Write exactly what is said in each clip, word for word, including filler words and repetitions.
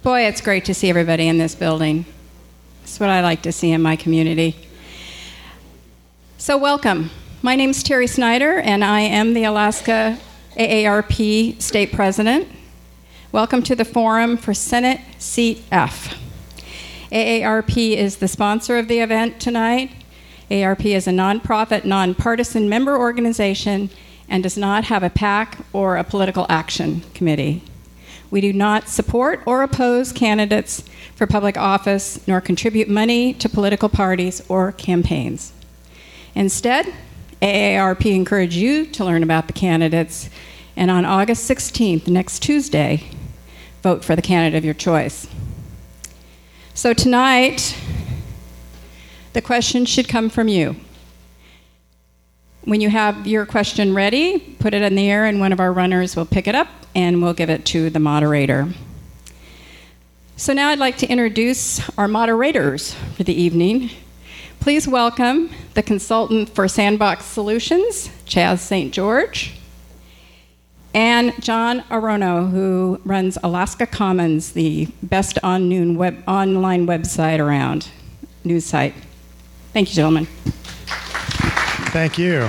Boy, it's great to see everybody in this building. It's what I like to see in my community. So welcome. My name's Terry Snyder, and I am the Alaska A A R P State President. Welcome to the Forum for Senate Seat F. A A R P is the sponsor of the event tonight. A A R P is a nonprofit, nonpartisan member organization and does not have a PAC or a political action committee. We do not support or oppose candidates for public office, nor contribute money to political parties or campaigns. Instead, A A R P encourages you to learn about the candidates, and on August sixteenth, next Tuesday, vote for the candidate of your choice. So tonight, the question should come from you. When you have your question ready, put it in the air and one of our runners will pick it up and we'll give it to the moderator. So now I'd like to introduce our moderators for the evening. Please welcome the consultant for Sandbox Solutions, Chaz Saint George, and John Arono, who runs Alaska Commons, the best on noon web, online website around, news site. Thank you, gentlemen. Thank you.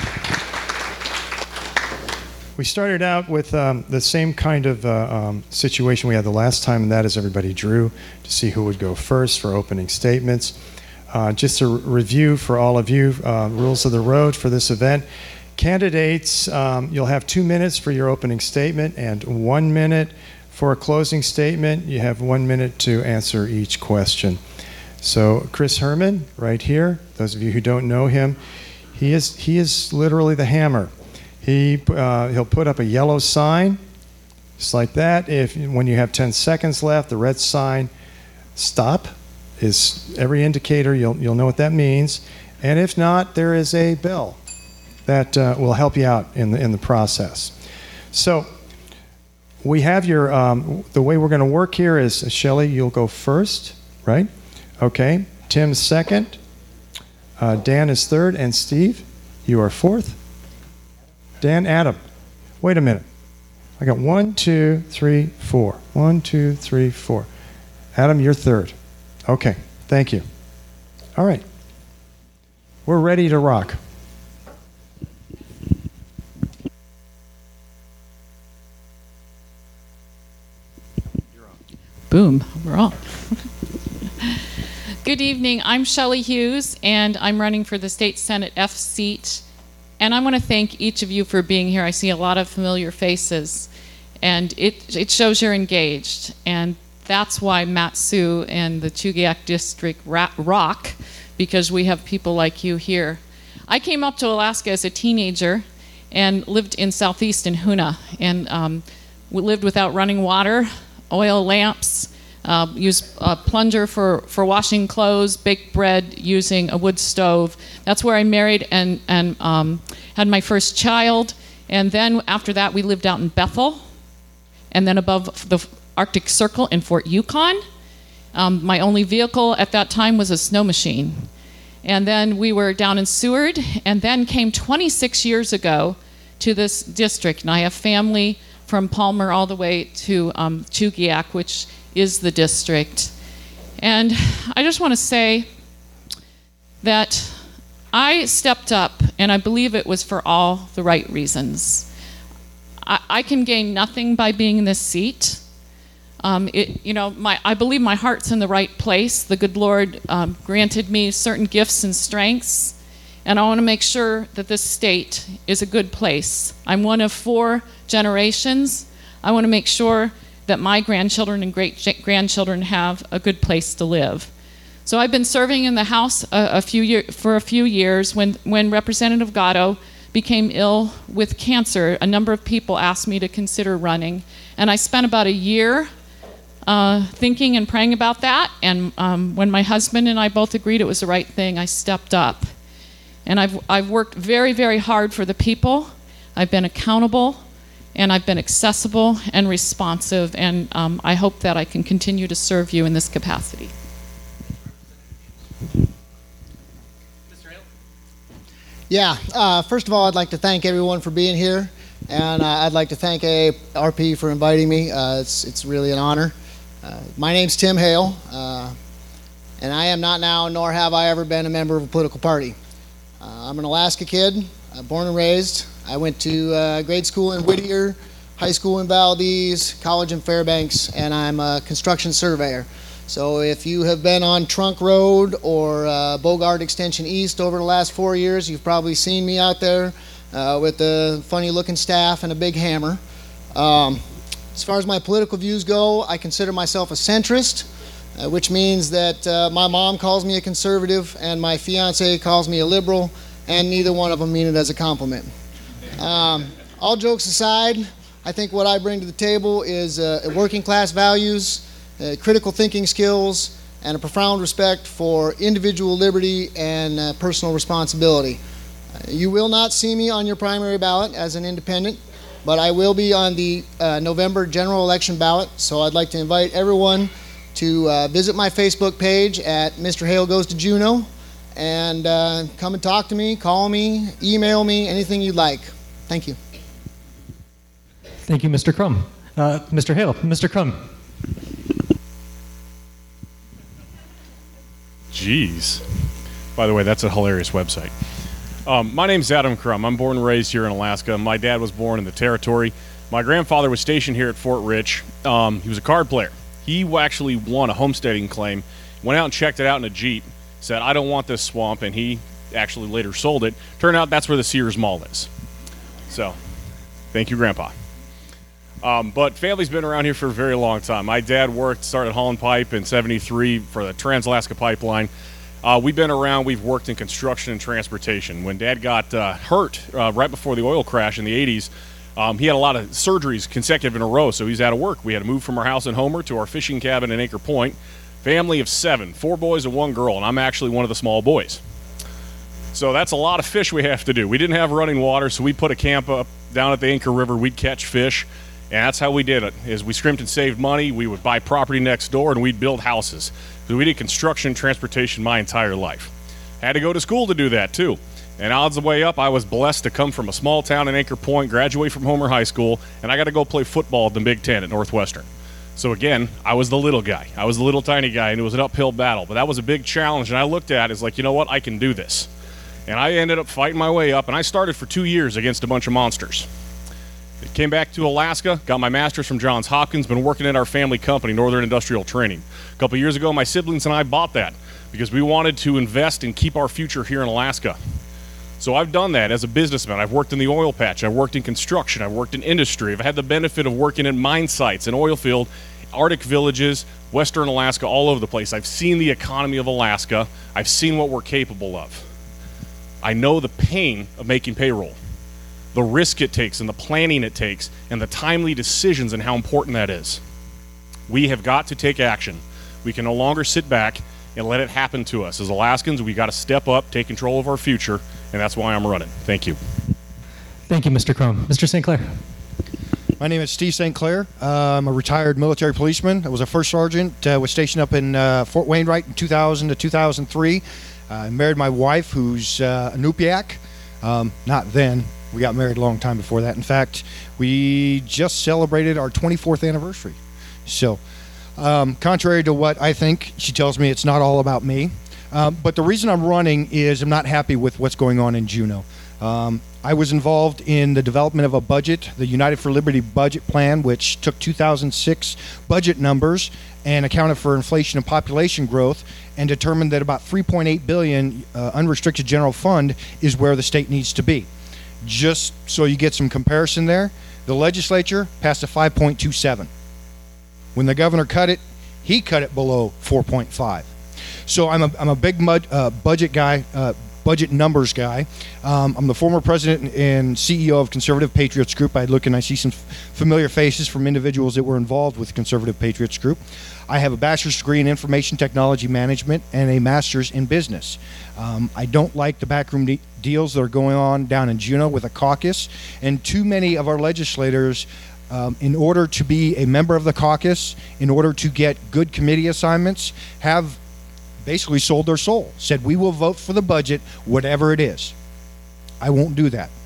We started out with um, the same kind of uh, um, situation we had the last time, and that is everybody drew to see who would go first for opening statements. Uh, just a re- review for all of you, uh, rules of the road for this event. Candidates, um, you'll have two minutes for your opening statement and one minute for a closing statement. You have one minute to answer each question. So Chris Herman, right here, those of you who don't know him, he is he is literally the hammer. He uh, he'll put up a yellow sign, just like that. If when you have ten seconds left, the red sign, stop, is every indicator. You'll you'll know what that means. And if not, there is a bell that uh, will help you out in the in the process. So we have your um, the way we're going to work here is Shelley, you'll go first, right? Okay. Tim's second. Uh, Dan is third, and Steve, you are fourth. Dan, Adam. Wait a minute. I got one, two, three, four. One, two, three, four. Adam, you're third. Okay, thank you. All right. We're ready to rock. Boom, we're on. Good evening, I'm Shelley Hughes, and I'm running for the State Senate F seat. And I want to thank each of you for being here. I see a lot of familiar faces, and it it shows you're engaged. And that's why Mat-Su and the Chugiak District rock, because we have people like you here. I came up to Alaska as a teenager and lived in southeast in Hoonah, and um, we lived without running water, oil lamps, uh, used a plunger for, for washing clothes, baked bread using a wood stove. That's where I married and, and um, had my first child. And then after that, we lived out in Bethel, and then above the Arctic Circle in Fort Yukon. Um, my only vehicle at that time was a snow machine. And then we were down in Seward, and then came twenty-six years ago to this district. And I have family from Palmer all the way to um, Chugiak, which is the district. And I just want to say that I stepped up, and I believe it was for all the right reasons. I, I can gain nothing by being in this seat. Um, it, you know, my, I believe my heart's in the right place. The good Lord um, granted me certain gifts and strengths, and I want to make sure that this state is a good place. I'm one of four generations. I want to make sure that my grandchildren and great-grandchildren have a good place to live. So I've been serving in the House a, a few year, for a few years. When, when Representative Gatto became ill with cancer, a number of people asked me to consider running, and I spent about a year uh, thinking and praying about that, and um, when my husband and I both agreed it was the right thing, I stepped up. And I've, I've worked very, very hard for the people. I've been accountable, and I've been accessible and responsive, and um, I hope that I can continue to serve you in this capacity. Yeah, uh, first of all, I'd like to thank everyone for being here, and uh, I'd like to thank A A R P for inviting me. Uh, it's, it's really an honor. Uh, my name's Tim Hale, uh, and I am not now, nor have I ever been a member of a political party. Uh, I'm an Alaska kid, uh, born and raised. I went to uh, grade school in Whittier, high school in Valdez, college in Fairbanks, and I'm a construction surveyor. So if you have been on Trunk Road or uh, Bogart Extension East over the last four years, you've probably seen me out there uh, with a funny-looking staff and a big hammer. Um, as far as my political views go, I consider myself a centrist, uh, which means that uh, my mom calls me a conservative and my fiance calls me a liberal, and neither one of them mean it as a compliment. Um, all jokes aside, I think what I bring to the table is uh, working class values, Uh, critical thinking skills, and a profound respect for individual liberty and uh, personal responsibility. Uh, you will not see me on your primary ballot as an independent, but I will be on the uh, November general election ballot, so I'd like to invite everyone to uh, visit my Facebook page at Mister Hale Goes to Juneau, and uh, come and talk to me, call me, email me, anything you'd like. Thank you. Thank you, Mister Crum. Uh, Mister Hale, Mister Crum. Jeez. By the way, that's a hilarious website. Um, my name's Adam Crum. I'm born and raised here in Alaska. My dad was born in the territory. My grandfather was stationed here at Fort Rich. Um, he was a card player. He actually won a homesteading claim, went out and checked it out in a Jeep, said, I don't want this swamp, and he actually later sold it. Turned out that's where the Sears Mall is. So, thank you, Grandpa. Um, but family's been around here for a very long time. My dad worked, started hauling pipe in seventy-three for the Trans-Alaska Pipeline. Uh, we've been around, we've worked in construction and transportation. When Dad got uh, hurt uh, right before the oil crash in the eighties, um, he had a lot of surgeries consecutive in a row, so he's out of work. We had to move from our house in Homer to our fishing cabin in Anchor Point. Family of seven, four boys and one girl, and I'm actually one of the small boys. So that's a lot of fish we have to do. We didn't have running water, so we put a camp up down at the Anchor River. We'd catch fish. And that's how we did it, is we scrimped and saved money, we would buy property next door, and we'd build houses. So we did construction and transportation my entire life. Had to go to school to do that, too. And odds the way up, I was blessed to come from a small town in Anchor Point, graduate from Homer High School, and I got to go play football at the Big Ten at Northwestern. So again, I was the little guy. I was the little tiny guy, and it was an uphill battle. But that was a big challenge, and I looked at it as like, you know what, I can do this. And I ended up fighting my way up, and I started for two years against a bunch of monsters. Came back to Alaska, got my master's from Johns Hopkins, been working at our family company, Northern Industrial Training. A couple years ago, my siblings and I bought that because we wanted to invest and keep our future here in Alaska. So I've done that as a businessman. I've worked in the oil patch, I've worked in construction, I've worked in industry. I've had the benefit of working in mine sites, in oil field, Arctic villages, Western Alaska, all over the place. I've seen the economy of Alaska. I've seen what we're capable of. I know the pain of making payroll, the risk it takes and the planning it takes and the timely decisions and how important that is. We have got to take action. We can no longer sit back and let it happen to us. As Alaskans, we got to step up, take control of our future, and that's why I'm running. Thank you. Thank you, Mister Crum. Mister Saint Clair. My name is Steve Saint Clair. Uh, I'm a retired military policeman. I was a first sergeant, uh, was stationed up in uh, Fort Wainwright in two thousand to two thousand three. Uh, I married my wife, who's uh, a Nupiaq. Um, not then. We got married a long time before that. In fact, we just celebrated our twenty-fourth anniversary. So, um, contrary to what I think, she tells me it's not all about me. Um, but the reason I'm running is I'm not happy with what's going on in Juneau. Um, I was involved in the development of a budget, the United for Liberty budget plan, which took two thousand six budget numbers and accounted for inflation and population growth and determined that about three point eight billion dollars uh, unrestricted general fund is where the state needs to be. Just so you get some comparison there, the legislature passed a five point two seven. When the governor cut it, he cut it below four point five. So I'm a, I'm a big mud, uh, budget guy, uh, budget numbers guy. Um, I'm the former president and C E O of Conservative Patriots Group. I look and I see some f- familiar faces from individuals that were involved with Conservative Patriots Group. I have a bachelor's degree in information technology management and a master's in business. Um, I don't like the backroom de- deals that are going on down in Juneau with a caucus, and too many of our legislators, um, in order to be a member of the caucus, in order to get good committee assignments, have basically sold their soul, said we will vote for the budget whatever it is. I won't do that.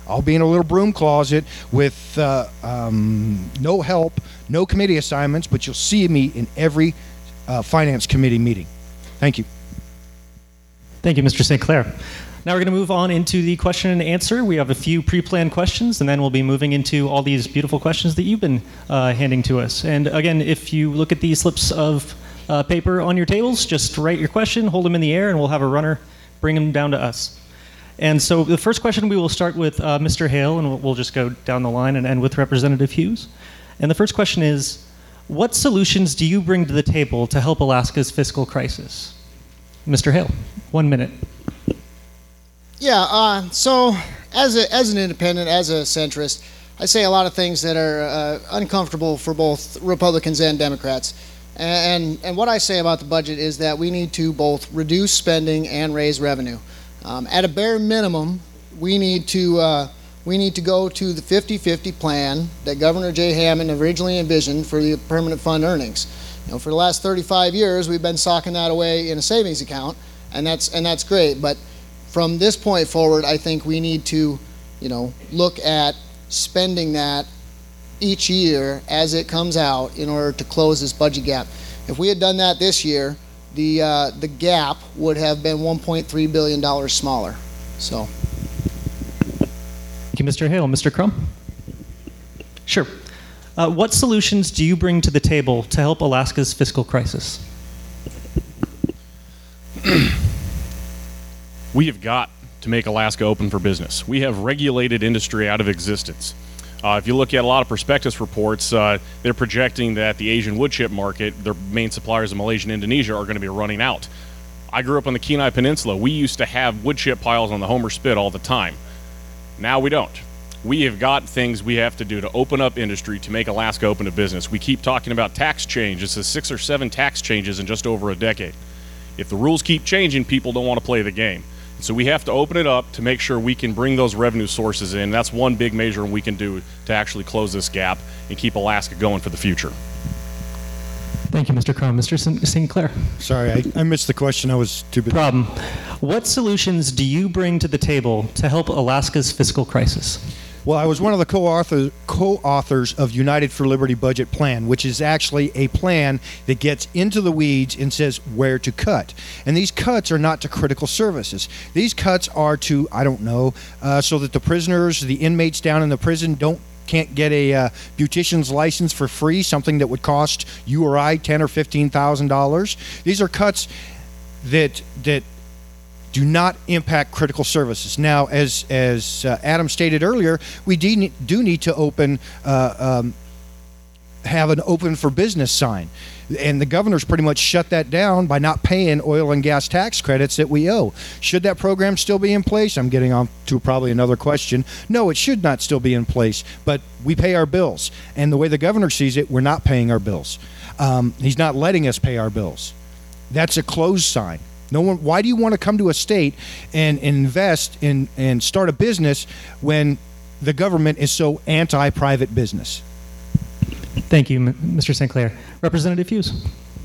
I'll be in a little broom closet with uh, um, no help, no committee assignments, but you'll see me in every uh, finance committee meeting. Thank you. Thank you, Mister Saint Clair. Now we're going to move on into the question and answer. We have a few pre-planned questions, and then we'll be moving into all these beautiful questions that you've been uh, handing to us. And again, if you look at these slips of uh, paper on your tables, just write your question, hold them in the air, and we'll have a runner bring them down to us. And so the first question, we will start with uh, Mister Hale, and we'll, we'll just go down the line and end with Representative Hughes. And the first question is, what solutions do you bring to the table to help Alaska's fiscal crisis? Mister Hale, one minute. Yeah, uh, so as, a, as an independent, as a centrist, I say a lot of things that are uh, uncomfortable for both Republicans and Democrats. And, and what I say about the budget is that we need to both reduce spending and raise revenue. Um, at a bare minimum, we need to uh, we need to go to the fifty fifty plan that Governor Jay Hammond originally envisioned for the permanent fund earnings. You know, for the last thirty-five years, we've been socking that away in a savings account, and that's and that's great. But from this point forward, I think we need to, you know, look at spending that each year as it comes out in order to close this budget gap. If we had done that this year, the uh, the gap would have been one point three billion dollars smaller. So. Thank you, Mister Hale. Mister Crum? Sure. Uh, what solutions do you bring to the table to help Alaska's fiscal crisis? We have got to make Alaska open for business. We have regulated industry out of existence. Uh, if you look at a lot of prospectus reports, uh, they're projecting that the Asian wood chip market, their main suppliers in Malaysia and Indonesia, are going to be running out. I grew up on the Kenai Peninsula. We used to have wood chip piles on the Homer Spit all the time. Now we don't. We have got things we have to do to open up industry, to make Alaska open to business. We keep talking about tax change. It's a six or seven tax changes in just over a decade. If the rules keep changing, people don't want to play the game. So we have to open it up to make sure we can bring those revenue sources in. That's one big measure we can do to actually close this gap and keep Alaska going for the future. Thank you, Mister Crum. Mister Saint Clair? Sorry, I, I missed the question. I was too busy. Problem. What solutions do you bring to the table to help Alaska's fiscal crisis? Well, I was one of the co-author, co-authors of United for Liberty Budget Plan, which is actually a plan that gets into the weeds and says where to cut. And these cuts are not to critical services. These cuts are to, I don't know, uh, so that the prisoners, the inmates down in the prison don't can't get a uh, beautician's license for free, something that would cost you or I ten or fifteen thousand dollars. These are cuts that that do not impact critical services. Now, as as uh, Adam stated earlier, we de- do need to open, uh, um, have an open for business sign. And the governor's pretty much shut that down by not paying oil and gas tax credits that we owe. Should that program still be in place? I'm getting on to probably another question. No, it should not still be in place, but we pay our bills. And the way the governor sees it, we're not paying our bills. Um, he's not letting us pay our bills. That's a closed sign. No one. Why do you want to come to a state and, and invest in and start a business when the government is so anti-private business? Thank you, Mister Saint Clair. Representative Hughes.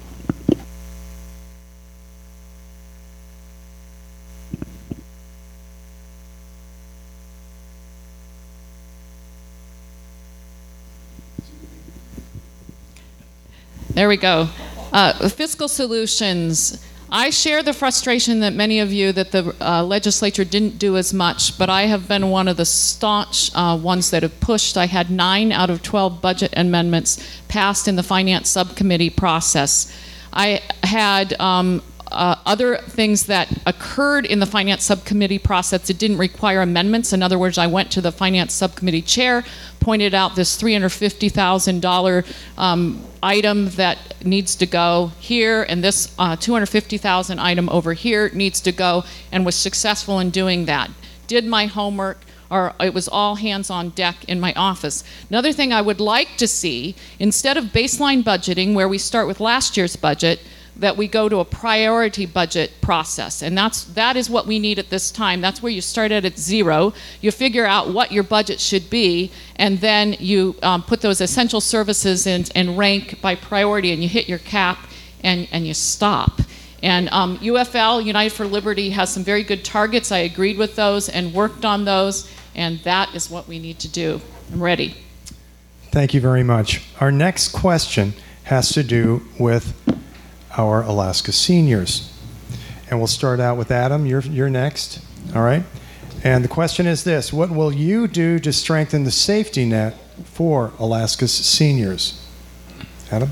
There we go. Uh, fiscal solutions. I share the frustration that many of you that the uh, legislature didn't do as much, but I have been one of the staunch uh, ones that have pushed. I had nine out of twelve budget amendments passed in the Finance Subcommittee process. I had um, uh, other things that occurred in the Finance Subcommittee process that didn't require amendments. In other words, I went to the Finance Subcommittee chair, pointed out this three hundred fifty thousand dollars um, item that needs to go here, and this uh, two hundred fifty thousand dollars item over here needs to go, and was successful in doing that. Did my homework, or it was all hands on deck in my office. Another thing I would like to see, instead of baseline budgeting, where we start with last year's budget, that we go to a priority budget process. And that's, that is what we need at this time. That's where you start at at zero. You figure out what your budget should be, and then you um, put those essential services in and rank by priority, and you hit your cap, and, and you stop. And um, U F L, United for Liberty, has some very good targets. I agreed with those and worked on those. And that is what we need to do. I'm ready. Thank you very much. Our next question has to do with our Alaska seniors. And we'll start out with Adam. You're, you're next. All right. And the question is this: what will you do to strengthen the safety net for Alaska's seniors? Adam?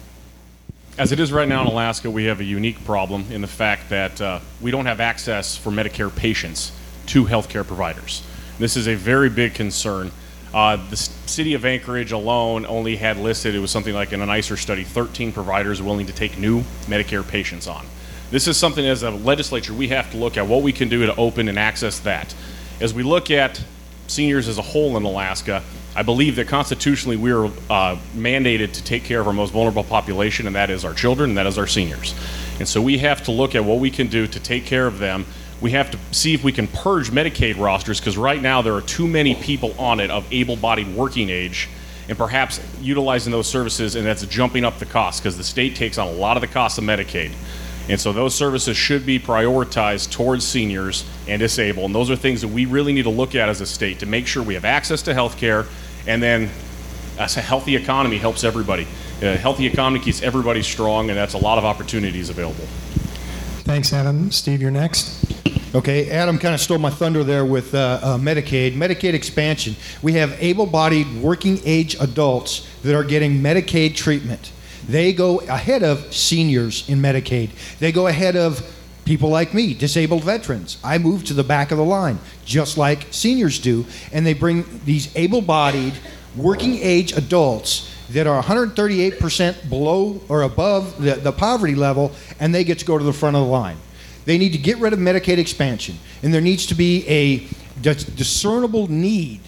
As it is right now in Alaska, we have a unique problem in the fact that uh, we don't have access for Medicare patients to healthcare providers. This is a very big concern. Uh, the s- city of Anchorage alone only had listed, it was something like in an I C E R study, thirteen providers willing to take new Medicare patients on. This is something as a legislature we have to look at what we can do to open and access that. As we look at seniors as a whole in Alaska, I believe that constitutionally we are uh, mandated to take care of our most vulnerable population, and that is our children, and that is our seniors. And so we have to look at what we can do to take care of them. We have to see if we can purge Medicaid rosters, because right now there are too many people on it of able-bodied working age, and perhaps utilizing those services, and that's jumping up the cost because the state takes on a lot of the cost of Medicaid. And so those services should be prioritized towards seniors and disabled. And those are things that we really need to look at as a state to make sure we have access to health care, and then a healthy economy helps everybody. A healthy economy keeps everybody strong, and that's a lot of opportunities available. Thanks, Adam. Steve, you're next. Okay, Adam kind of stole my thunder there with uh, uh, Medicaid. Medicaid expansion. We have able-bodied working-age adults that are getting Medicaid treatment. They go ahead of seniors in Medicaid. They go ahead of people like me, disabled veterans. I move to the back of the line, just like seniors do, and they bring these able-bodied working-age adults that are one hundred thirty-eight percent below or above the, the poverty level, and they get to go to the front of the line. They need to get rid of Medicaid expansion, and there needs to be a dis- discernible need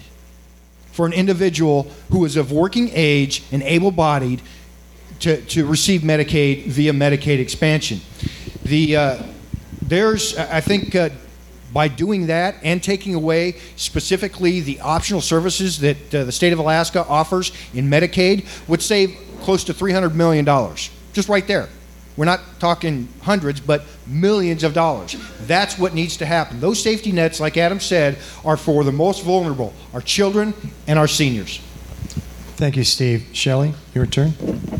for an individual who is of working age and able-bodied to, to receive Medicaid via Medicaid expansion. The uh, there's, I think, uh, by doing that and taking away specifically the optional services that uh, the state of Alaska offers in Medicaid would save close to three hundred million dollars, just right there. We're not talking hundreds, but millions of dollars. That's what needs to happen. Those safety nets, like Adam said, are for the most vulnerable, our children and our seniors. Thank you, Steve. Shelley, your turn.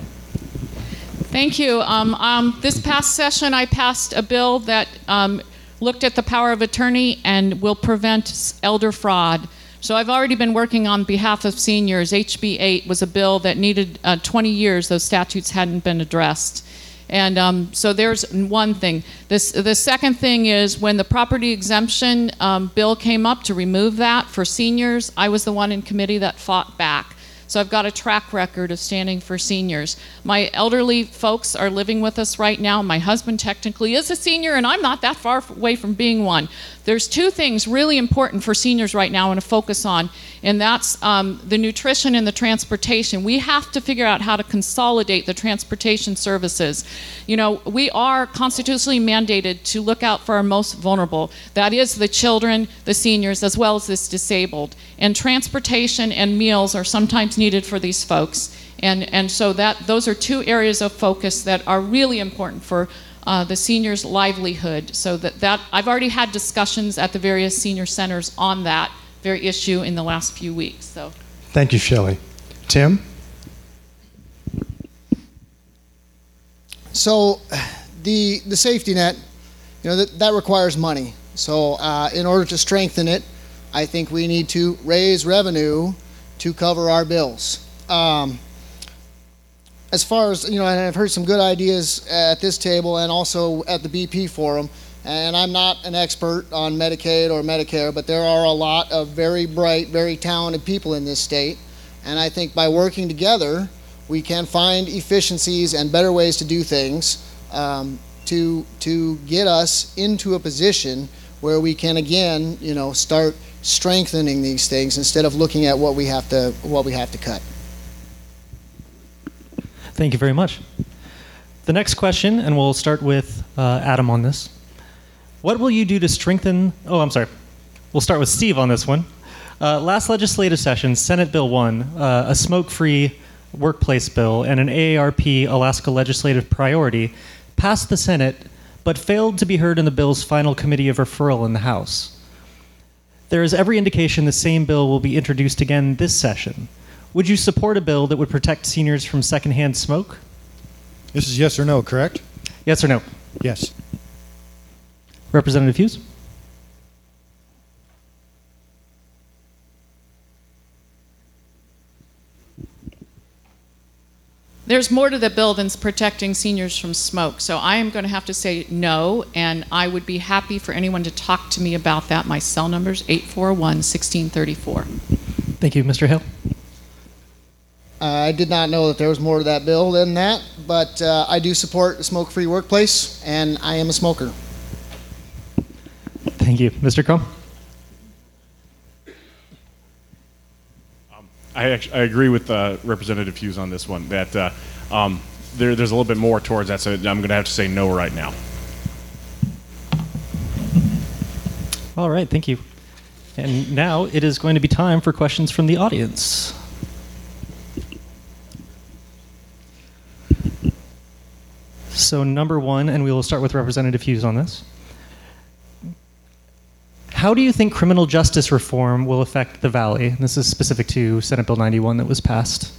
Thank you. Um, um, this past session, I passed a bill that um, looked at the power of attorney and will prevent elder fraud. So I've already been working on behalf of seniors. H B eight was a bill that needed uh, twenty years. Those statutes hadn't been addressed. And um, so there's one thing. This, the second thing is when the property exemption um, bill came up to remove that for seniors, I was the one in committee that fought back. So I've got a track record of standing for seniors. My elderly folks are living with us right now. My husband technically is a senior, and I'm not that far away from being one. There's two things really important for seniors right now I want to focus on, and that's um, the nutrition and the transportation. We have to figure out how to consolidate the transportation services. You know, we are constitutionally mandated to look out for our most vulnerable. That is the children, the seniors, as well as the disabled. And transportation and meals are sometimes needed for these folks. And, and so that those are two areas of focus that are really important for uh, the seniors' livelihood. So that, that I've already had discussions at the various senior centers on that very issue in the last few weeks. So, Thank you, Shelley. Tim? So the the safety net, you know, that, that requires money. So uh, in order to strengthen it, I think we need to raise revenue to cover our bills. Um, as far as, you know, and I've heard some good ideas at this table and also at the B P forum, and I'm not an expert on Medicaid or Medicare, but there are a lot of very bright, very talented people in this state, and I think by working together, we can find efficiencies and better ways to do things um, to to get us into a position where we can again, you know, start strengthening these things instead of looking at what we have to what we have to cut. Thank you very much. The next question, and we'll start with uh, Adam on this. What will you do to strengthen? Oh, I'm sorry. We'll start with Steve on this one. Uh, last legislative session, Senate Bill one, uh, a smoke-free workplace bill and an A A R P Alaska legislative priority, passed the Senate but failed to be heard in the bill's final committee of referral in the House. There is every indication the same bill will be introduced again this session. Would you support a bill that would protect seniors from secondhand smoke? This is yes or no, correct? Yes or no? Yes. Representative Hughes? There's more to the bill than protecting seniors from smoke, so I am going to have to say no, and I would be happy for anyone to talk to me about that. My cell number is eight four one, one six three four. Thank you. Mister Hale? I did not know that there was more to that bill than that, but uh, I do support a smoke-free workplace, and I am a smoker. Thank you. Mister Crum? I, actually, I agree with uh, Representative Hughes on this one, that uh, um, there, there's a little bit more towards that, so I'm going to have to say no right now. All right, thank you. And now it is going to be time for questions from the audience. So number one, and we will start with Representative Hughes on this. How do you think criminal justice reform will affect the Valley? And this is specific to Senate Bill ninety-one that was passed.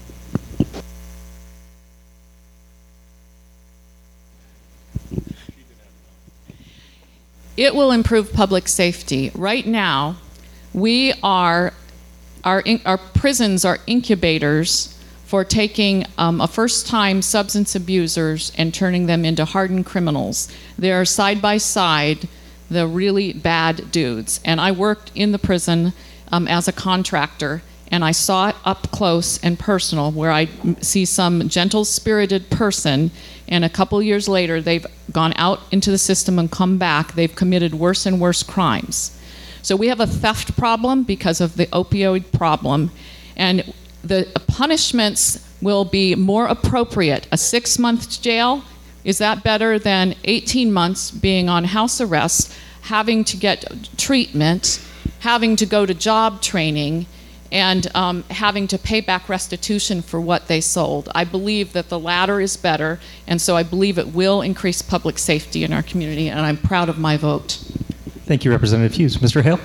It will improve public safety. Right now, we are, our, our prisons are incubators for taking um, a first-time substance abusers and turning them into hardened criminals. They're side by side the really bad dudes. And I worked in the prison um, as a contractor, and I saw it up close and personal, where I see some gentle-spirited person, and a couple years later, they've gone out into the system and come back. They've committed worse and worse crimes. So we have a theft problem because of the opioid problem, and the punishments will be more appropriate. A six-month jail, is that better than eighteen months being on house arrest, having to get treatment, having to go to job training, and um, having to pay back restitution for what they sold? I believe that the latter is better, and so I believe it will increase public safety in our community, and I'm proud of my vote. Thank you, Representative Hughes. Mister Hale?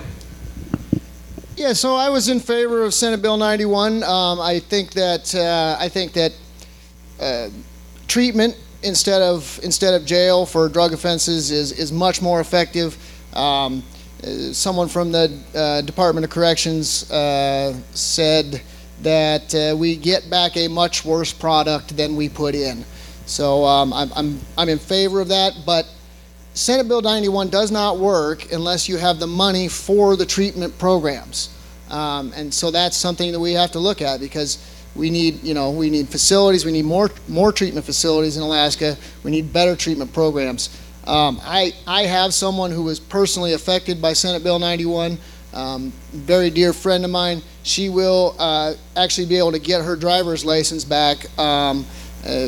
Yeah, so I was in favor of Senate Bill ninety-one. Um, I think that uh, I think that uh, treatment instead of instead of jail for drug offenses is is much more effective. Um, uh, someone from the uh, Department of Corrections uh, said that uh, we get back a much worse product than we put in. So um, I'm I'm I'm in favor of that, but Senate Bill ninety-one does not work unless you have the money for the treatment programs. Um, and so that's something that we have to look at, because we need, you know, we need facilities, we need more more treatment facilities in Alaska, we need better treatment programs. Um, I, I have someone who was personally affected by Senate Bill ninety-one, um, very dear friend of mine. She will uh, actually be able to get her driver's license back um, uh,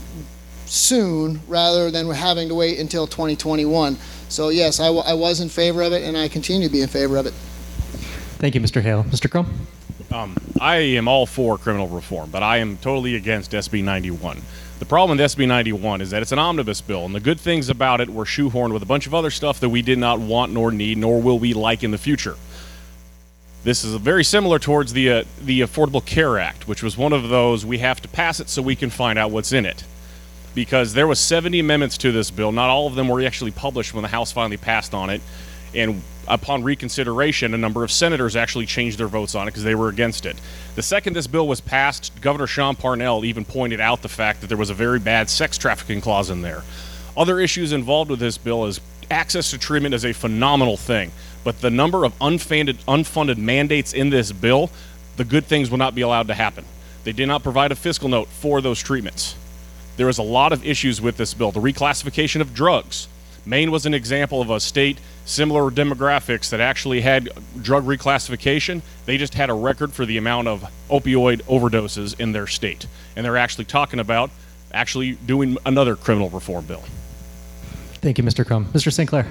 soon, rather than having to wait until twenty twenty-one. So yes, I, w I was in favor of it, and I continue to be in favor of it. Thank you, Mister Hale. Mister Crum? Um, I am all for criminal reform, but I am totally against S B ninety-one. The problem with S B ninety-one is that it's an omnibus bill, and the good things about it were shoehorned with a bunch of other stuff that we did not want nor need, nor will we like in the future. This is very similar towards the, uh, the Affordable Care Act, which was one of those, we have to pass it so we can find out what's in it. Because there was seventy amendments to this bill. Not all of them were actually published when the House finally passed on it. And upon reconsideration, a number of senators actually changed their votes on it because they were against it. The second this bill was passed, Governor Sean Parnell even pointed out the fact that there was a very bad sex trafficking clause in there. Other issues involved with this bill is access to treatment is a phenomenal thing, but the number of unfunded, unfunded mandates in this bill, the good things will not be allowed to happen. They did not provide a fiscal note for those treatments. There is a lot of issues with this bill. The reclassification of drugs. Maine was an example of a state, similar demographics, that actually had drug reclassification. They just had a record for the amount of opioid overdoses in their state. And they're actually talking about actually doing another criminal reform bill. Thank you, Mister Crum. Mister Saint Clair?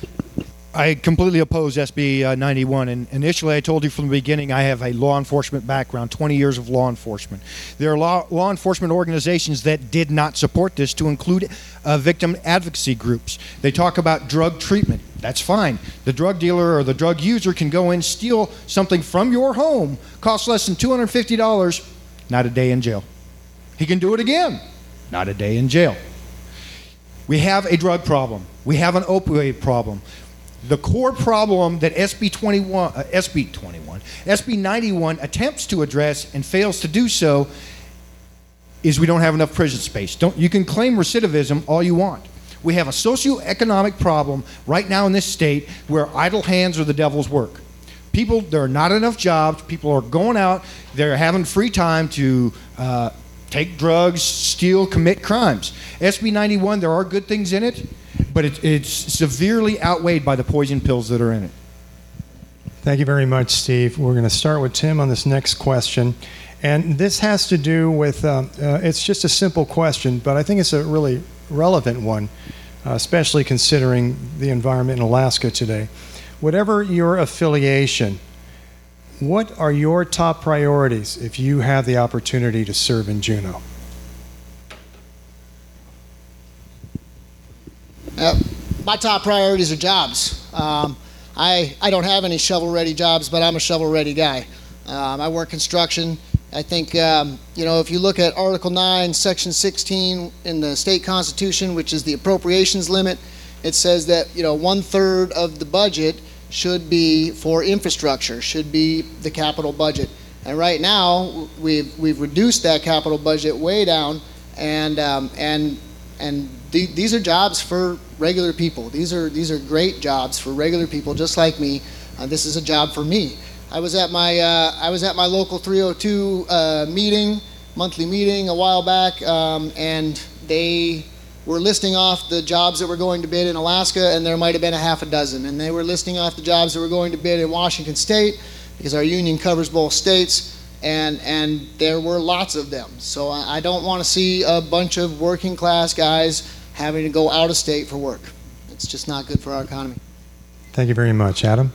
I completely oppose S B uh, ninety-one, and initially I told you from the beginning I have a law enforcement background, twenty years of law enforcement. There are law, law enforcement organizations that did not support this, to include uh, victim advocacy groups. They talk about drug treatment. That's fine. The drug dealer or the drug user can go in, steal something from your home, costs less than two hundred fifty dollars, not a day in jail. He can do it again, not a day in jail. We have a drug problem. We have an opioid problem. The core problem that S B twenty-one, uh, S B twenty-one, S B ninety-one attempts to address and fails to do so is we don't have enough prison space. Don't, you can claim recidivism all you want. We have a socioeconomic problem right now in this state where idle hands are the devil's work. People, there are not enough jobs. People are going out. They're having free time to uh, take drugs, steal, commit crimes. S B ninety-one, there are good things in it, but it, it's severely outweighed by the poison pills that are in it. Thank you very much, Steve. We're going to start with Tim on this next question. And this has to do with, uh, uh, it's just a simple question, but I think it's a really relevant one, uh, especially considering the environment in Alaska today. Whatever your affiliation, what are your top priorities if you have the opportunity to serve in Juneau? Uh, my top priorities are jobs. Um, I, I don't have any shovel-ready jobs, but I'm a shovel-ready guy. Um, I work construction. I think, um, you know, if you look at Article nine, Section sixteen in the state constitution, which is the appropriations limit, it says that, you know, one-third of the budget should be for infrastructure, should be the capital budget. And right now, we've, we've reduced that capital budget way down, and, um, and, and th these are jobs for regular people. These are, these are great jobs for regular people just like me. Uh, this is a job for me. I was at my uh, I was at my local three oh two uh, meeting, monthly meeting a while back, um, and they were listing off the jobs that were going to bid in Alaska, and there might have been a half a dozen. And they were listing off the jobs that were going to bid in Washington State, because our union covers both states, and and there were lots of them. So I, I don't want to see a bunch of working class guys having to go out of state for work. It's just not good for our economy. Thank you very much. Adam?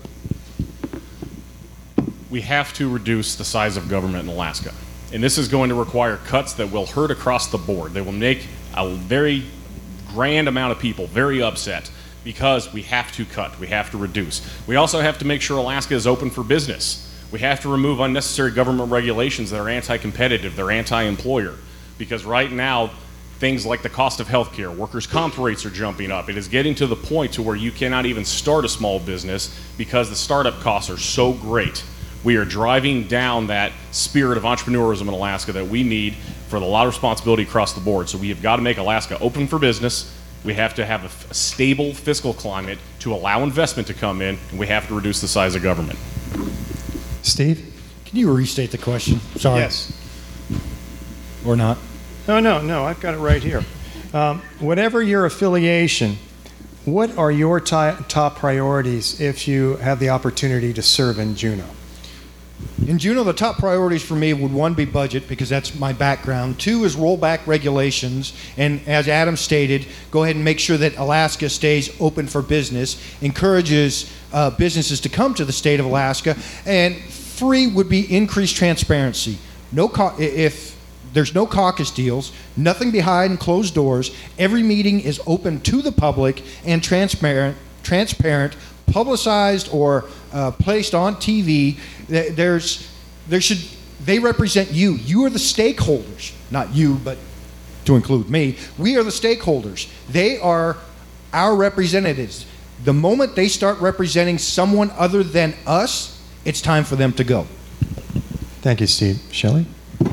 We have to reduce the size of government in Alaska. And this is going to require cuts that will hurt across the board. They will make a very grand amount of people very upset because we have to cut, we have to reduce. We also have to make sure Alaska is open for business. We have to remove unnecessary government regulations that are anti-competitive, they're anti-employer. Because right now, things like the cost of health care, workers' comp rates are jumping up. It is getting to the point to where you cannot even start a small business because the startup costs are so great. We are driving down that spirit of entrepreneurism in Alaska that we need for a lot of responsibility across the board. So we have got to make Alaska open for business. We have to have a, a stable fiscal climate to allow investment to come in, and we have to reduce the size of government. Steve? Can you restate the question? Sorry. Yes. Or not? No, no, no, I've got it right here. Um, whatever your affiliation, what are your ti- top priorities if you have the opportunity to serve in Juneau? In Juneau, the top priorities for me would, one, be budget, because that's my background. Two is roll back regulations. And as Adam stated, go ahead and make sure that Alaska stays open for business, encourages uh, businesses to come to the state of Alaska. And three would be increased transparency. No co- if there's no caucus deals, nothing behind closed doors, every meeting is open to the public and transparent, transparent, publicized or uh, placed on T V. There's, there should, they represent you. You are the stakeholders, not you, but to include me. We are the stakeholders. They are our representatives. The moment they start representing someone other than us, it's time for them to go. Thank you, Steve. Shelley?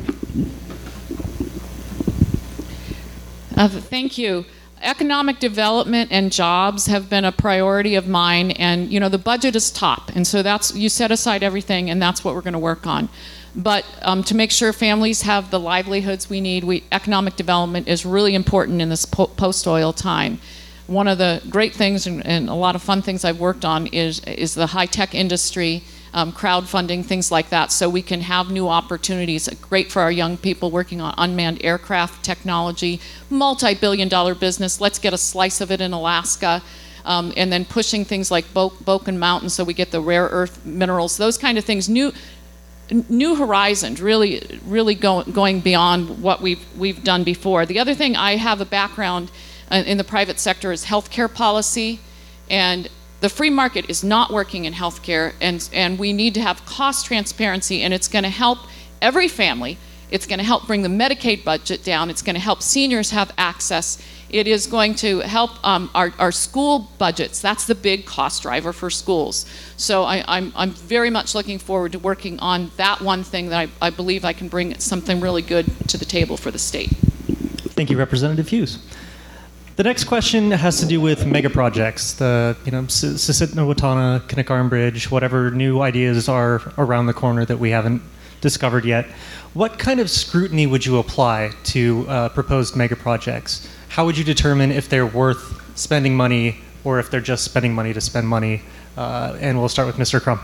Uh, thank you. Economic development and jobs have been a priority of mine, and you know the budget is top, and so that's, you set aside everything, and that's what we're going to work on. But um, to make sure families have the livelihoods we need, we, economic development is really important in this po- post-oil time. One of the great things and, and a lot of fun things I've worked on is is the high-tech industry. Um, crowdfunding, things like that, so we can have new opportunities. Great for our young people working on unmanned aircraft technology, multi-billion dollar business. Let's get a slice of it in Alaska. Um, and then pushing things like Bo- Boken Mountain so we get the rare earth minerals, those kind of things. New new horizons, really, really go, going beyond what we've, we've done before. The other thing, I have a background in the private sector is healthcare policy, and The free market is not working in healthcare, and, and we need to have cost transparency, and it's going to help every family. It's going to help bring the Medicaid budget down. It's going to help seniors have access. It is going to help um, our, our school budgets. That's the big cost driver for schools. So I, I'm, I'm very much looking forward to working on that one thing that I, I believe I can bring something really good to the table for the state. Thank you, Representative Hughes. The next question has to do with mega projects, the you know Susitna-Wautanah, Kinnick Bridge, whatever new ideas are around the corner that we haven't discovered yet. What kind of scrutiny would you apply to uh, proposed mega projects? How would you determine if they're worth spending money or if they're just spending money to spend money? Uh, and we'll start with Mister Crum.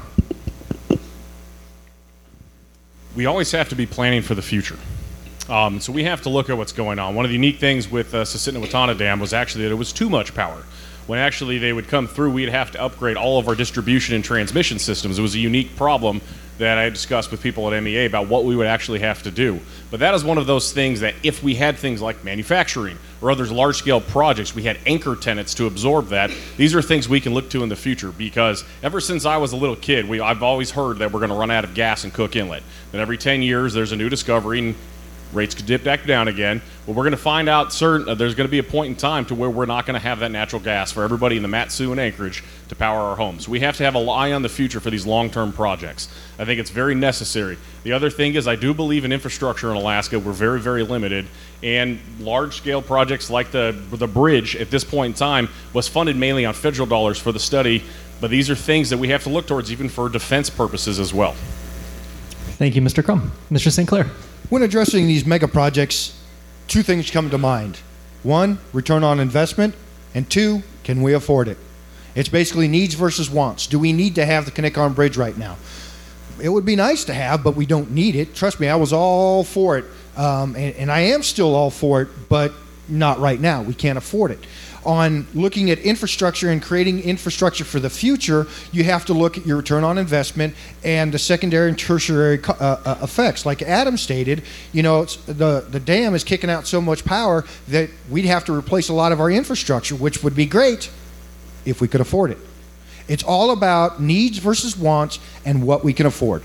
We always have to be planning for the future. Um, so we have to look at what's going on. One of the unique things with uh, Susitna-Wautanah Dam was actually that it was too much power. When actually they would come through, we'd have to upgrade all of our distribution and transmission systems. It was a unique problem that I discussed with people at M E A about what we would actually have to do. But that is one of those things that if we had things like manufacturing or other large-scale projects, we had anchor tenants to absorb that. These are things we can look to in the future, because ever since I was a little kid, we, I've always heard that we're going to run out of gas in Cook Inlet. That every ten years there's a new discovery, and rates could dip back down again. Well, we're going to find out certain uh, there's going to be a point in time to where we're not going to have that natural gas for everybody in the Mat-Su and Anchorage to power our homes. We have to have an eye on the future for these long-term projects. I think it's very necessary. The other thing is I do believe in infrastructure in Alaska. We're very, very limited, and large-scale projects like the the bridge at this point in time was funded mainly on federal dollars for the study, but these are things that we have to look towards even for defense purposes as well. Thank you, Mister Crum. Mister Saint Clair. When addressing these mega projects, two things come to mind. One, return on investment, and two, can we afford it? It's basically needs versus wants. Do we need to have the Kinnick Bridge right now? It would be nice to have, but we don't need it. Trust me, I was all for it, um, and, and I am still all for it, but not right now. We can't afford it. On looking at infrastructure and creating infrastructure for the future, you have to look at your return on investment and the secondary and tertiary uh, uh, effects. Like Adam stated, you know, it's, the, the dam is kicking out so much power that we'd have to replace a lot of our infrastructure, which would be great if we could afford it. It's all about needs versus wants and what we can afford.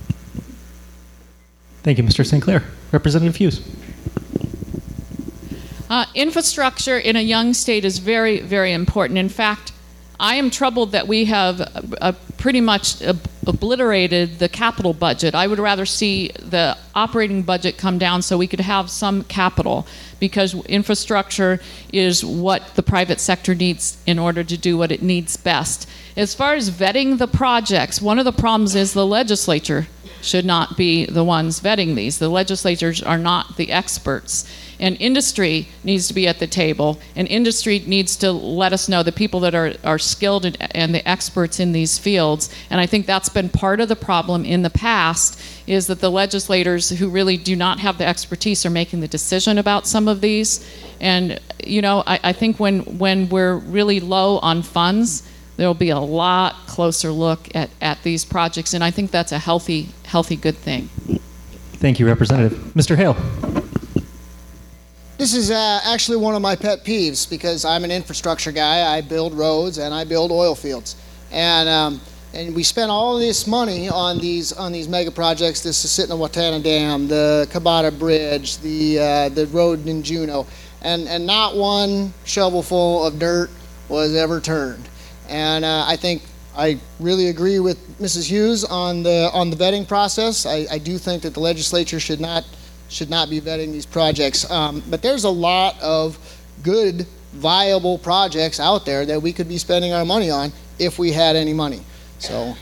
Thank you, Mister Saint Clair. Representative Hughes. Uh, infrastructure in a young state is very, very important. In fact, I am troubled that we have uh, uh, pretty much ob- obliterated the capital budget. I would rather see the operating budget come down so we could have some capital, because infrastructure is what the private sector needs in order to do what it needs best. As far as vetting the projects, one of the problems is the legislature should not be the ones vetting these. The legislators are not the experts. And industry needs to be at the table, and industry needs to let us know the people that are, are skilled and, and the experts in these fields. And I think that's been part of the problem in the past, is that the legislators who really do not have the expertise are making the decision about some of these. And, you know, I, I think when, when we're really low on funds, there'll be a lot closer look at, at these projects, and I think that's a healthy, healthy, good thing. Thank you, Representative. Mister Hale. This is uh, actually one of my pet peeves, because I'm an infrastructure guy. I build roads and I build oil fields, and um, and we spend all this money on these on these mega projects. This is Susitna-Wautanah Dam, the Kabata Bridge, the uh, the road in Juneau, and and not one shovelful of dirt was ever turned. And uh, I think I really agree with Missus Hughes on the on the vetting process. I, I do think that the legislature should not. should not be vetting these projects. Um, but there's a lot of good, viable projects out there that we could be spending our money on if we had any money. So.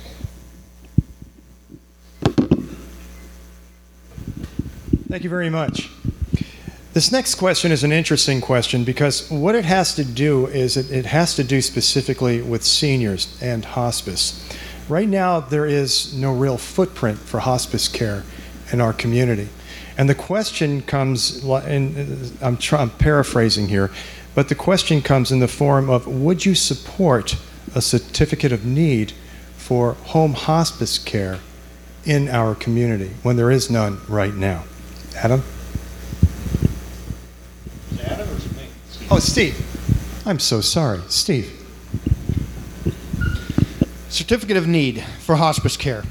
Thank you very much. This next question is an interesting question, because what it has to do is it, it has to do specifically with seniors and hospice. Right now, there is no real footprint for hospice care in our community. And the question comes, and I'm, try, I'm paraphrasing here, but the question comes in the form of, would you support a certificate of need for home hospice care in our community when there is none right now? Adam? Is it Adam or is it me? Oh, Steve. I'm so sorry. Steve. Certificate of need for hospice care.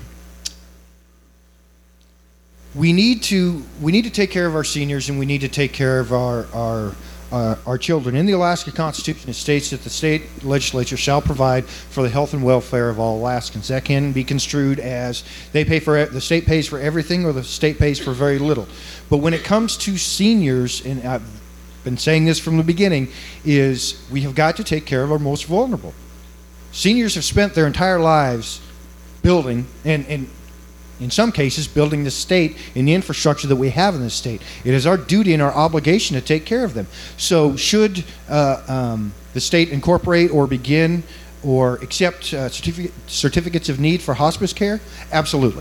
We need to we need to take care of our seniors, and we need to take care of our our uh, our children. In the Alaska Constitution, it states that the state legislature shall provide for the health and welfare of all Alaskans. That can be construed as they pay for the state pays for everything, or the state pays for very little. But when it comes to seniors, and I've been saying this from the beginning, is we have got to take care of our most vulnerable. Seniors have spent their entire lives building, and, and in some cases, building the state and the infrastructure that we have in the state. It is our duty and our obligation to take care of them. So should uh, um, the state incorporate or begin or accept uh, certificate, certificates of need for hospice care? Absolutely.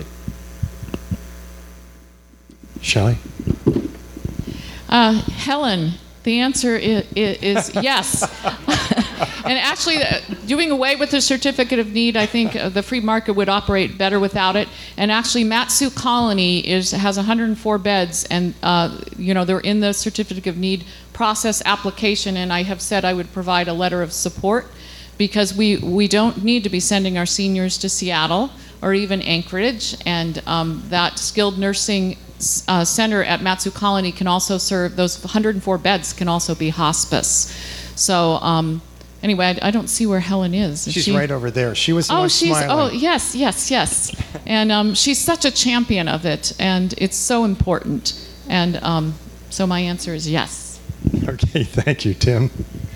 Shelley? Uh, Helen, the answer is, is yes. And actually, uh, doing away with the certificate of need, I think uh, the free market would operate better without it. And actually, Mat-Su Colony is has one hundred four beds, and uh, you know they're in the certificate of need process application. And I have said I would provide a letter of support, because we we don't need to be sending our seniors to Seattle or even Anchorage, and um, that skilled nursing uh, center at Mat-Su Colony can also serve, those one hundred four beds can also be hospice. So. Um, Anyway, I, I don't see where Helen is. is she's she? right over there. She was the oh, one she's smiling. oh yes, yes, yes, and um, she's such a champion of it, and it's so important. And um, so my answer is yes. Okay, thank you, Tim.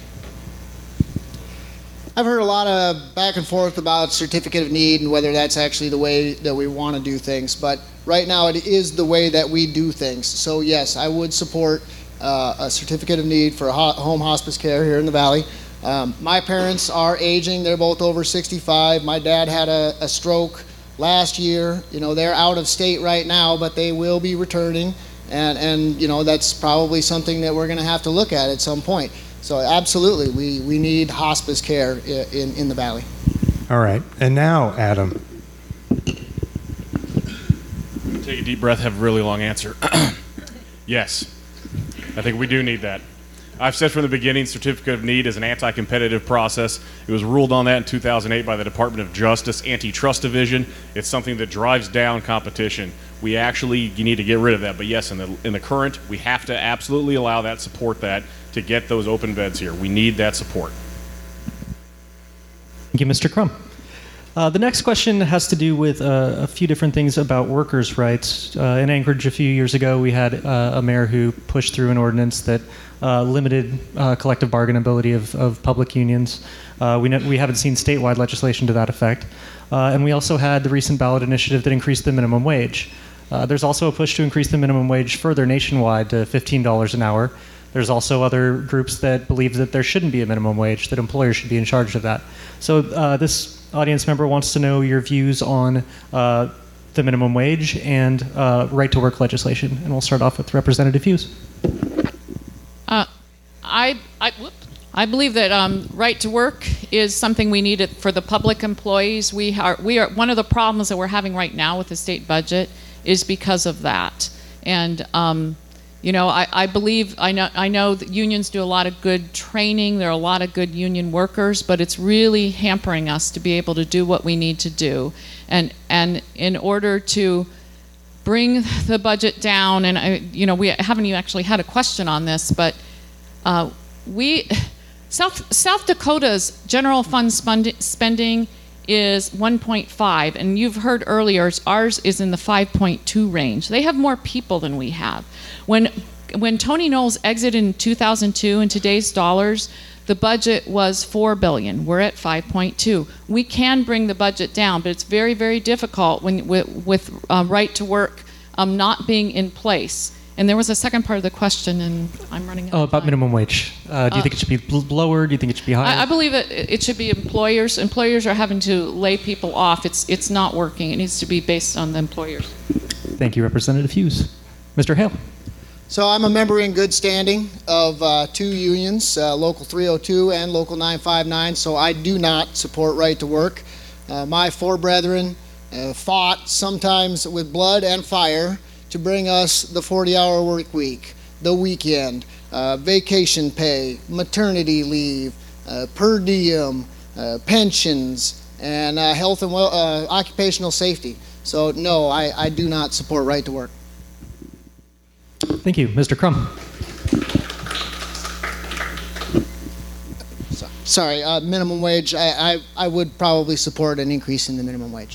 I've heard a lot of back and forth about certificate of need and whether that's actually the way that we want to do things. But right now, it is the way that we do things. So yes, I would support uh, a certificate of need for ho- home hospice care here in the Valley. Um, my parents are aging. They're both over sixty-five. My dad had a, a stroke last year. You know, they're out of state right now, but they will be returning. And, and you know, that's probably something that we're going to have to look at at some point. So absolutely, we, we need hospice care in, in the Valley. All right. And now, Adam. Take a deep breath, have a really long answer. Yes. I think we do need that. I've said from the beginning, certificate of need is an anti-competitive process. It was ruled on that in two thousand eight by the Department of Justice Antitrust Division. It's something that drives down competition. We actually you need to get rid of that. But yes, in the in the current, we have to absolutely allow that, support that, to get those open beds here. We need that support. Thank you, Mister Crum. Uh, the next question has to do with uh, a few different things about workers' rights. Uh, in Anchorage a few years ago, we had uh, a mayor who pushed through an ordinance that uh, limited uh, collective bargainability of, of public unions. Uh, we, ne- we haven't seen statewide legislation to that effect. Uh, and we also had the recent ballot initiative that increased the minimum wage. Uh, there's also a push to increase the minimum wage further nationwide to fifteen dollars an hour. There's also other groups that believe that there shouldn't be a minimum wage, that employers should be in charge of that. So uh, this audience member wants to know your views on uh, the minimum wage and uh, right-to-work legislation. And we'll start off with Representative Hughes. Uh, I, I, whoop. I believe that um, right to work is something we need it for the public employees. We are, we are, one of the problems that we're having right now with the state budget is because of that. And, um, you know, I, I believe, I know, I know that unions do a lot of good training. There are a lot of good union workers, but it's really hampering us to be able to do what we need to do. And, and in order to bring the budget down, and I, you know, we haven't even actually had a question on this, but uh, we, South, South Dakota's general fund spend, spending is one point five, and you've heard earlier ours is in the five point two range. They have more people than we have. When when Tony Knowles exited in two thousand two, in today's dollars, the budget was four billion dollars. We're at five point two. We can bring the budget down, but it's very, very difficult when with, with uh, right to work um, not being in place. And there was a second part of the question, and I'm running out Oh, of about time. minimum wage. Uh, do you Uh, think it should be bl- lower? Do you think it should be higher? I, I believe it, it should be employers. Employers are having to lay people off. It's it's not working. It needs to be based on the employers. Thank you, Representative Hughes. Mister Hale. So I'm a member in good standing of uh, two unions, uh, Local three oh two and Local nine five nine, so I do not support right to work. Uh, my four brethren uh, fought, sometimes with blood and fire, to bring us the forty-hour work week, the weekend, uh, vacation pay, maternity leave, uh, per diem, uh, pensions, and uh, health and well, uh, occupational safety. So no, I, I do not support right to work. Thank you. Mister Crum. So, sorry, uh, minimum wage, I, I, I would probably support an increase in the minimum wage.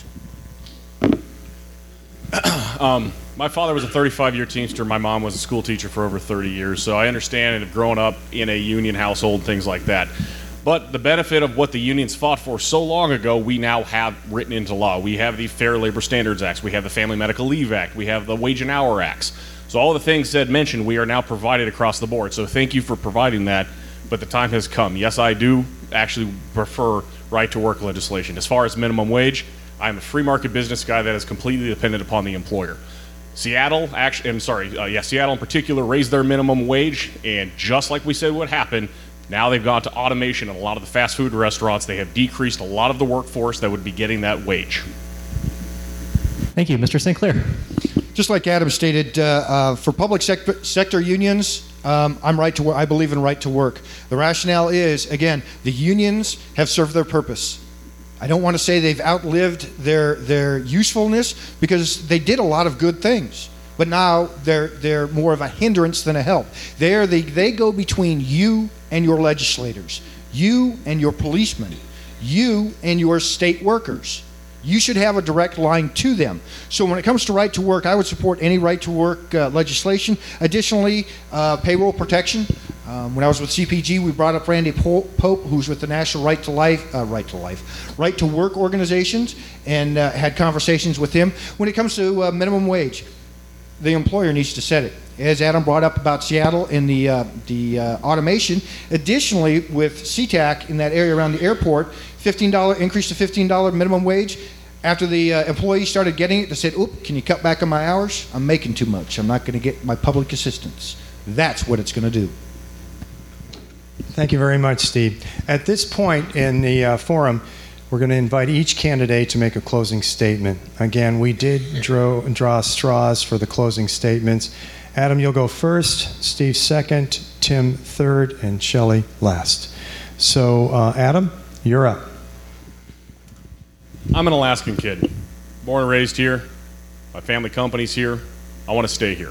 Um, my father was a thirty-five-year Teamster. My mom was a school teacher for over thirty years, so I understand and have grown up in a union household, things like that. But the benefit of what the unions fought for so long ago, we now have written into law. We have the Fair Labor Standards Acts. We have the Family Medical Leave Act. We have the Wage and Hour Acts. So all the things Ed mentioned, we are now provided across the board. So thank you for providing that, but the time has come. Yes, I do actually prefer right-to-work legislation. As far as minimum wage, I'm a free market business guy that is completely dependent upon the employer. Seattle, actually, I'm sorry, uh, yeah, Seattle in particular raised their minimum wage, and just like we said would happen, now they've gone to automation in a lot of the fast food restaurants. They have decreased a lot of the workforce that would be getting that wage. Thank you. Mister Saint Clair. Just like Adam stated, uh, uh, for public sector, sector unions, um, I'm right to work. I believe in right to work. The rationale is, again, the unions have served their purpose. I don't want to say they've outlived their their usefulness, because they did a lot of good things. But now they're they're more of a hindrance than a help. They're the, they go between you and your legislators, you and your policemen, you and your state workers. You should have a direct line to them. So when it comes to right to work, I would support any right to work uh, legislation. Additionally, uh, payroll protection. Um, when I was with C P G, we brought up Randy Pope, who's with the National Right to Life, uh, Right to Life, Right to Work organizations, and uh, had conversations with him. When it comes to uh, minimum wage, the employer needs to set it. As Adam brought up about Seattle and the uh, the uh, automation. Additionally, with SeaTac in that area around the airport, fifteen dollars increase to fifteen dollars minimum wage. After the uh, employees started getting it, they said, "Oop, can you cut back on my hours? I'm making too much. I'm not going to get my public assistance." That's what it's going to do. Thank you very much, Steve. At this point in the uh, forum, we're going to invite each candidate to make a closing statement. Again, we did draw, draw straws for the closing statements. Adam, you'll go first, Steve second, Tim third, and Shelley last. So, uh, Adam, you're up. I'm an Alaskan kid, born and raised here. My family company's here. I want to stay here.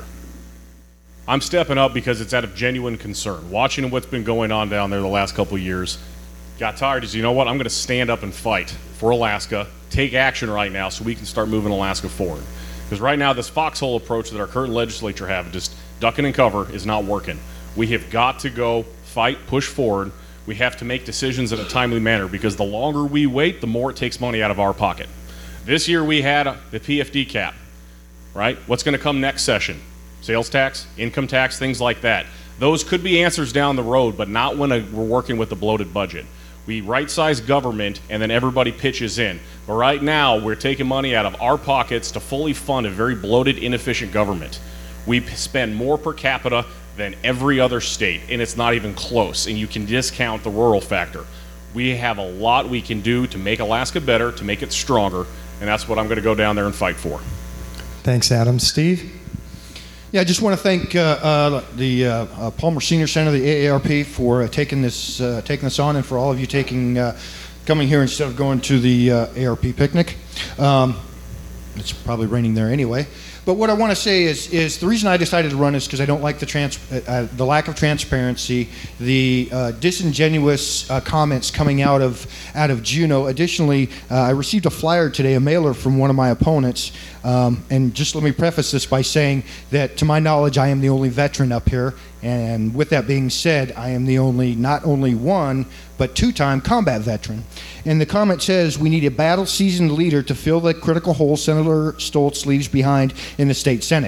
I'm stepping up because it's out of genuine concern. Watching what's been going on down there the last couple of years, got tired. Is, you know what? I'm going to stand up and fight for Alaska, take action right now so we can start moving Alaska forward. Because right now, this foxhole approach that our current legislature have, just ducking and cover, is not working. We have got to go fight, push forward. We have to make decisions in a timely manner, because the longer we wait, the more it takes money out of our pocket. This year we had the P F D cap, right? What's going to come next session? Sales tax, income tax, things like that. Those could be answers down the road, but not when a, we're working with a bloated budget. We right-size government, and then everybody pitches in. But right now, we're taking money out of our pockets to fully fund a very bloated, inefficient government. We spend more per capita than every other state, and it's not even close, and you can discount the rural factor. We have a lot we can do to make Alaska better, to make it stronger, and that's what I'm going to go down there and fight for. Thanks, Adam. Steve? Yeah, I just want to thank uh, uh, the uh, uh, Palmer Senior Center, the A A R P, for uh, taking this uh, taking this on, and for all of you taking uh, coming here instead of going to the uh, A R P picnic. Um, it's probably raining there anyway. But what I want to say is, is the reason I decided to run is because I don't like the trans, uh, the lack of transparency, the uh, disingenuous uh, comments coming out of out of Juneau. Additionally, uh, I received a flyer today, a mailer from one of my opponents. Um, and just let me preface this by saying that, to my knowledge, I am the only veteran up here. And with that being said, I am the only, not only one, but two-time combat veteran. And the comment says, we need a battle-seasoned leader to fill the critical hole Senator Stoltz leaves behind in the state Senate.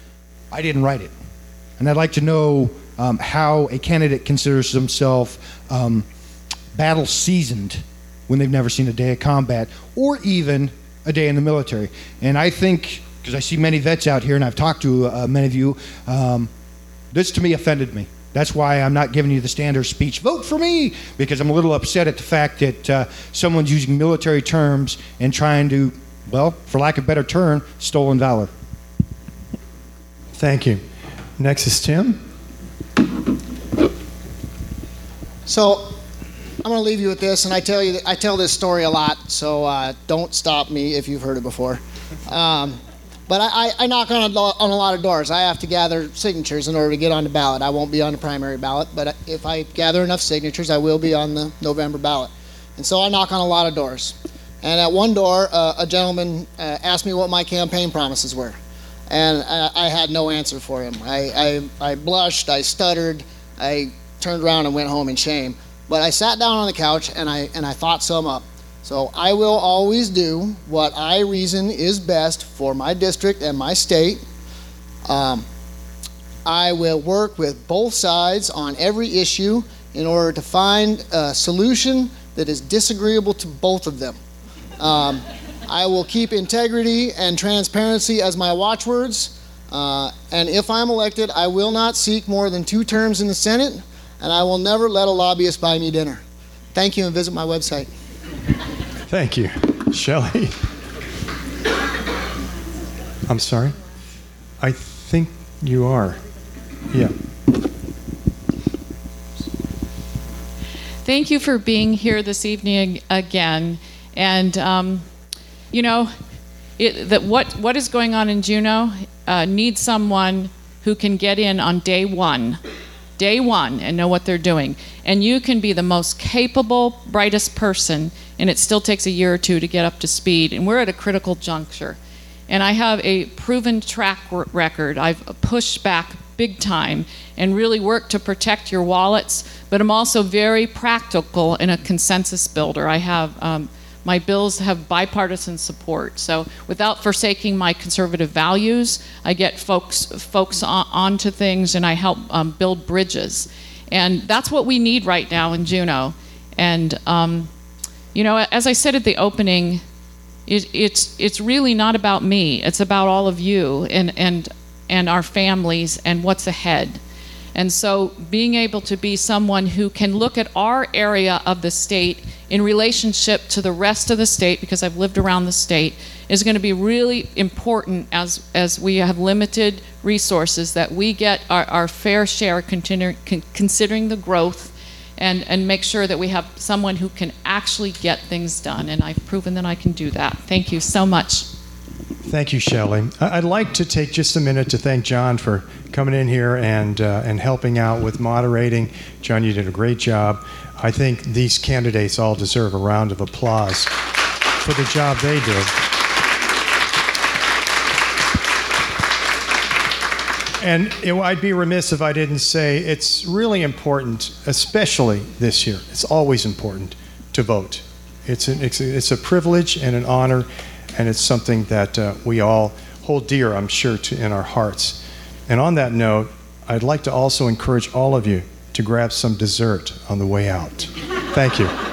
I didn't write it. And I'd like to know um, how a candidate considers themselves um, battle-seasoned when they've never seen a day of combat, or even a day in the military. And I think, because I see many vets out here, and I've talked to uh, many of you, um, this to me offended me. That's why I'm not giving you the standard speech, vote for me, because I'm a little upset at the fact that uh, someone's using military terms and trying to, well, for lack of a better term, stolen valor. Thank you. Next is Tim. So, I'm going to leave you with this, and I tell you, I tell this story a lot, so uh, don't stop me if you've heard it before. Um, but I, I, I knock on a, on a lot of doors. I have to gather signatures in order to get on the ballot. I won't be on the primary ballot, but if I gather enough signatures, I will be on the November ballot. And so I knock on a lot of doors. And at one door, uh, a gentleman uh, asked me what my campaign promises were. And I, I had no answer for him. I, I, I blushed, I stuttered, I turned around and went home in shame. But I sat down on the couch and I, and I thought some up. So I will always do what I reason is best for my district and my state. Um, I will work with both sides on every issue in order to find a solution that is disagreeable to both of them. Um, I will keep integrity and transparency as my watchwords. Uh, and if I'm elected, I will not seek more than two terms in the Senate, and I will never let a lobbyist buy me dinner. Thank you, and visit my website. Thank you. Shelley? I'm sorry? I think you are. Yeah. Thank you for being here this evening again. And, um, you know, it, that what, what is going on in Juneau uh, needs someone who can get in on day one. Day one and know what they're doing. And you can be the most capable, brightest person, and it still takes a year or two to get up to speed. And we're at a critical juncture. And I have a proven track record. I've pushed back big time and really worked to protect your wallets, but I'm also very practical and a consensus builder. I have, um, my bills have bipartisan support. So without forsaking my conservative values, I get folks folks on, onto things, and I help um, build bridges. And that's what we need right now in Juneau. And um, you know, as I said at the opening, it, it's it's really not about me. It's about all of you and and and our families and what's ahead. And so being able to be someone who can look at our area of the state in relationship to the rest of the state, because I've lived around the state, is going to be really important as as we have limited resources, that we get our, our fair share consider, con, considering the growth, and, and make sure that we have someone who can actually get things done. And I've proven that I can do that. Thank you so much. Thank you, Shelley. I'd like to take just a minute to thank John for coming in here and uh, and helping out with moderating. John, you did a great job. I think these candidates all deserve a round of applause for the job they did. And it, I'd be remiss if I didn't say it's really important, especially this year. It's always important to vote. It's, an, it's, a, it's a privilege and an honor, and it's something that uh, we all hold dear, I'm sure, to, in our hearts. And on that note, I'd like to also encourage all of you to grab some dessert on the way out. Thank you.